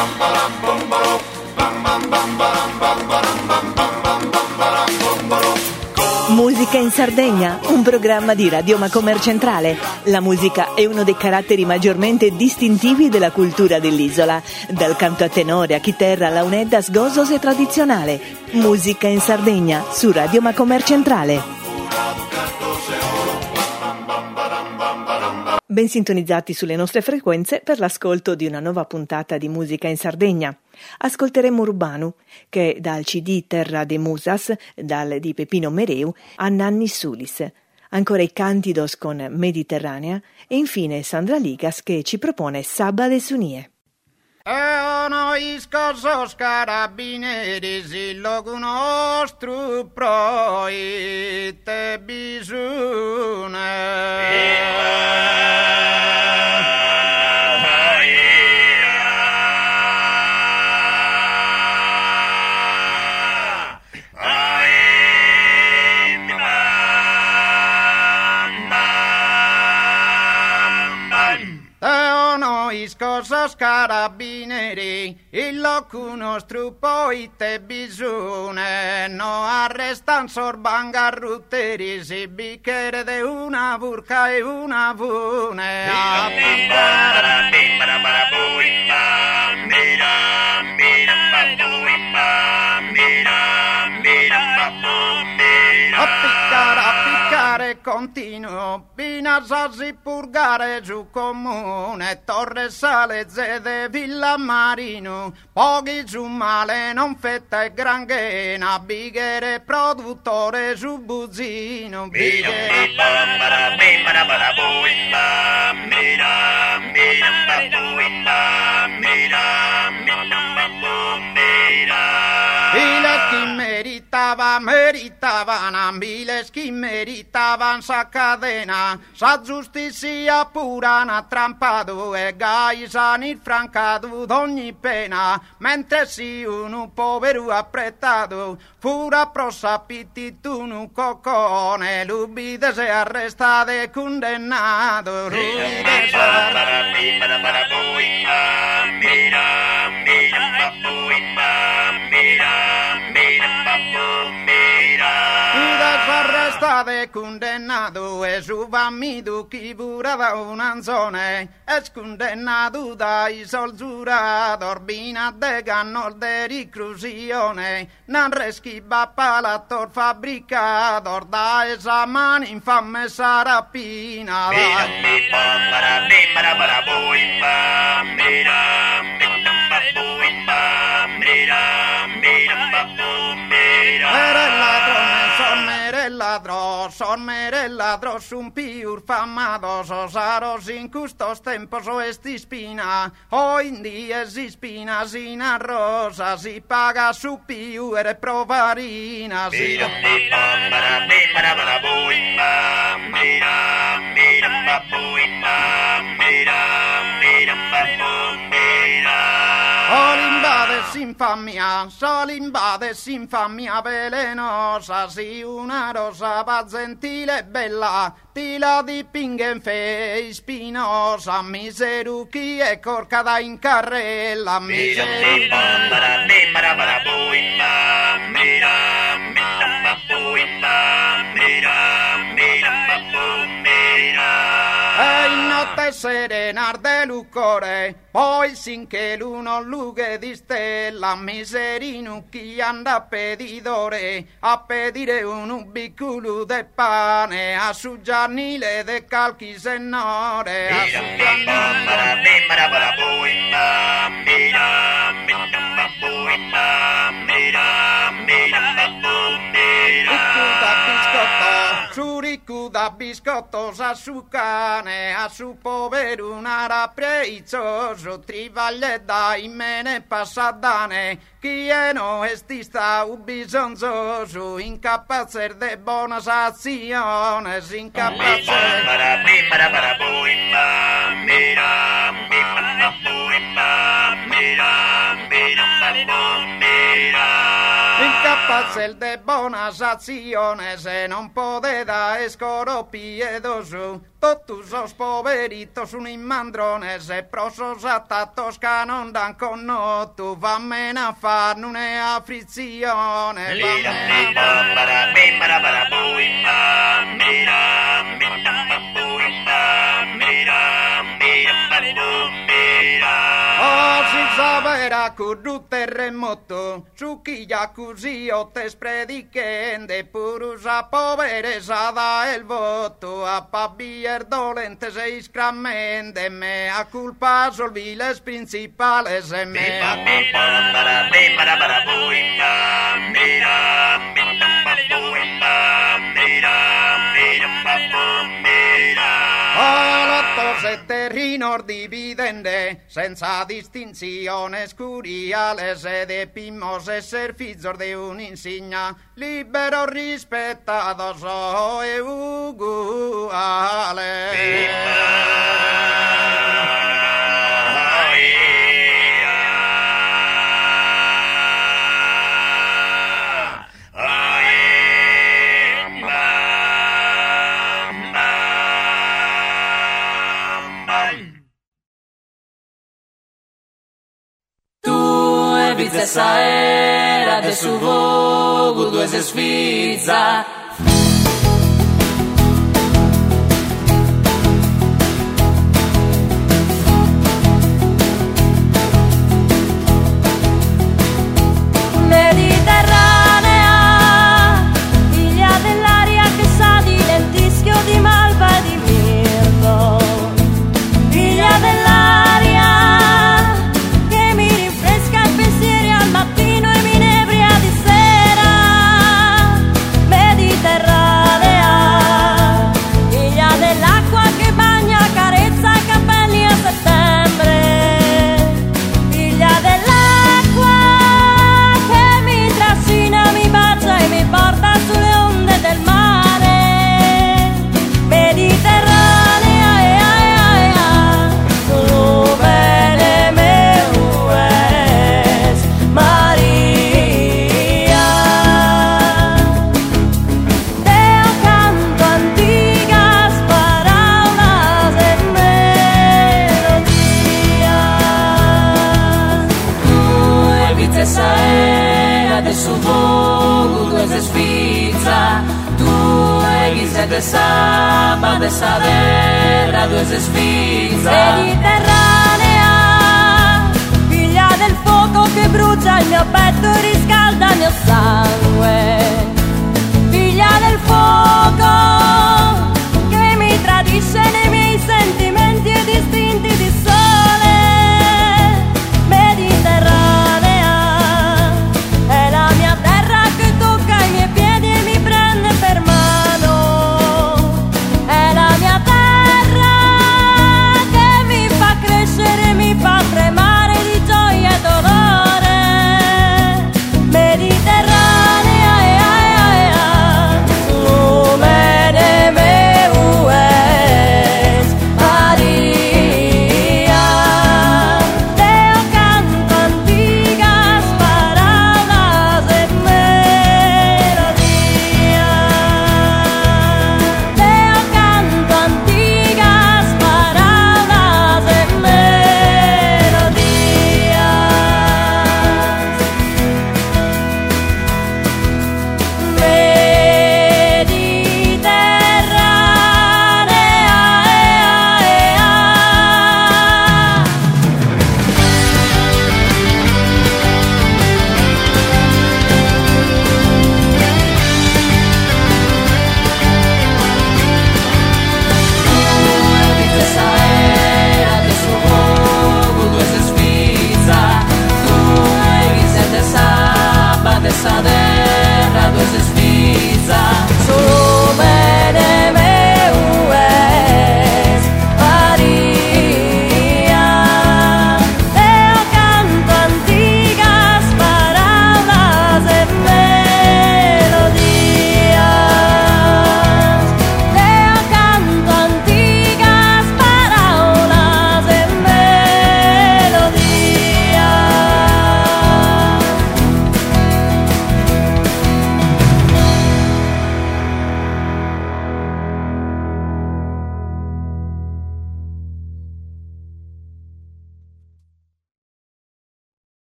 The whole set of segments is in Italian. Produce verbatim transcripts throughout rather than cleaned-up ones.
Musica in Sardegna, un programma di Radio Macomer Centrale. La musica è uno dei caratteri maggiormente distintivi della cultura dell'isola, dal canto a tenore a chitarra alla unedda sgosos e tradizionale. Musica in Sardegna su Radio Macomer Centrale. Ben sintonizzati sulle nostre frequenze per l'ascolto di una nuova puntata di Musica in Sardegna. Ascolteremo Urbanu, che dal C D Terra de Musas, dal di Pepino Mereu, a Nanni Sulis. Ancora i Cantidos con Mediterranea e infine Sandra Ligas che ci propone Sabba de Sunie. E noi scosos carabinieri sillogu nostru proite bisune. Cosas carabinieri, il locu nostru poi te bisune, no arrestan sorban garruteri, si bicchiere de una burca e una vune. A piccare, a piccare continuo, pina sasi purgare giù comune, Torre Sale, Zede, Villa Marino, pochi giù male, non fetta e granghena, bighere produttore giù buzzino, bighere. Meritava, meritavano ambile chi meritavan sa cadena, sa giustizia pura n'ha trampato e gaisan il francato d'ogni pena, mentre si un povero appretato fura prossa pittitu un coccone, l'ubide se arrestato e condannato, l'ubide se arrestato e condannato e su vammido chi pura da un'anzone e scondannato dai sol giurato orbina de cannol de riclusione non reschiba palator fabbricator da esa mani infame sarapina era il ladrone, son mere il ladro, son mere il ladro, sun piur famados, osaros in custos tempos o esti spina, o in dies si spina sin arrosa, si paga su piur e provarina, si Solimbades infamia, solimbades infamia velenosa, si una rosa va gentile e bella, ti la dipinge in fe spinosa, miseru chi è corcada in carrella, miseru e in notte serenar de lucore, poi sinché l'uno lughe di stella, miserino chi anda a pedidore, a pedire un biccolo de pane, a su giannile de calchi senore, a su Suricu da biscottos a su cane, a su povero una rappreizzoso, trivaglie da imene passadane, chi è no estista u bisonzoso, incappacer de bonas aziones, incappacer. Incappacer pasel de buona sazione, se non podeda escoro piedoso, totus os poveritos un immandrone, se prosos attatos che non dan con no, tu vammene a far non è afflizione. Oh, si sapera curru terremoto, su chi così o te spredichende, purus a poveresa da il voto, a pabier dolente se iscramende, mea culpa sol viles principales, e mea se terrinor dividende, senza distinzione scuriale, se de pimos e servizor de un'insigna, libero rispettato so e uguale. Essa era de su vogo, due se sfizza. Mediterranea, figlia dell'aria che sa di lentischio, di malva e di mirto, figlia dell'aria mattino e mi inebria di sera, Mediterranea, figlia dell'acqua che bagna, carezza i capelli a settembre, figlia dell'acqua che mi trascina, mi bacia e mi porta sulle onde del mare, Mediterranea, ea, ea, ea, solo bene me ues, Maria, Deo canto antigas paraulas en melodia. Tu evites aera de su vogo, tu es sfizza, tu evites de saba de sadera, tu es sfizza. Mediterranea, figlia del fuoco che brucia il mio petto e riscalda il mio sangue, figlia del fuoco che mi tradisce nei miei sentimenti ed istinti di sole, Mediterranea, è la mia terra che tocca i miei piedi e mi prende per mano, è la mia terra che mi fa crescere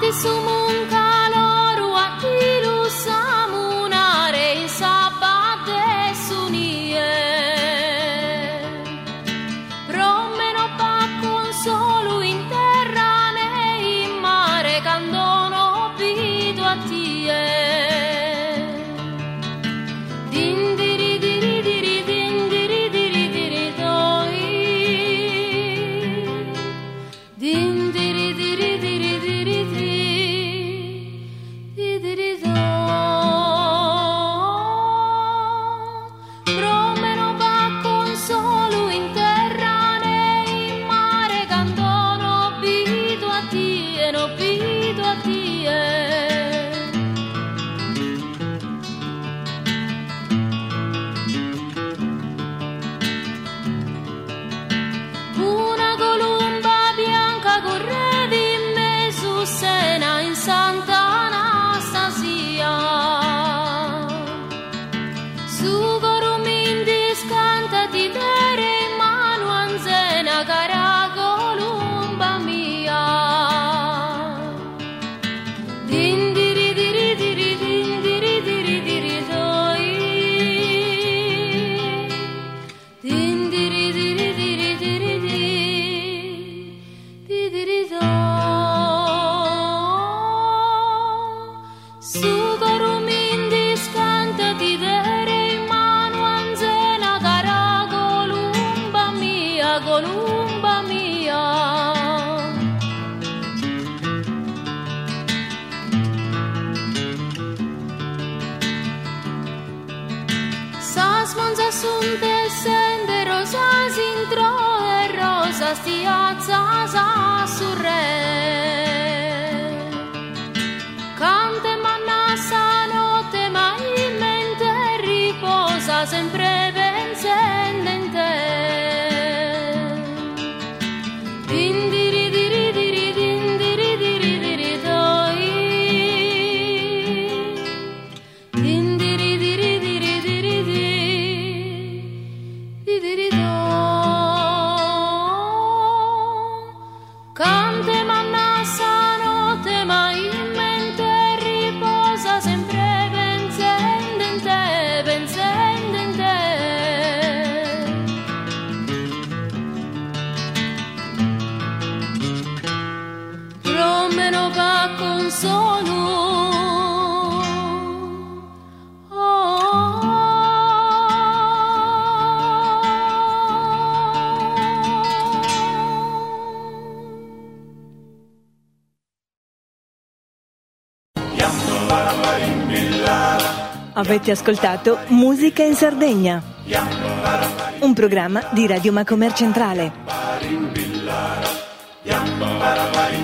Sunte sende rosa s'intro e rosa stiazza sa sul re. Cante mannassa notte ma in mente riposa sempre pensando in te. Dindiri diri diri dindiri diri diri doi. Dindiri diri diri diri diri. Cante mannassa notte ma in mente riposa sempre pensando in te, pensando in te. Promeno va consolo. Avete ascoltato Musica in Sardegna, un programma di Radio Macomer Centrale.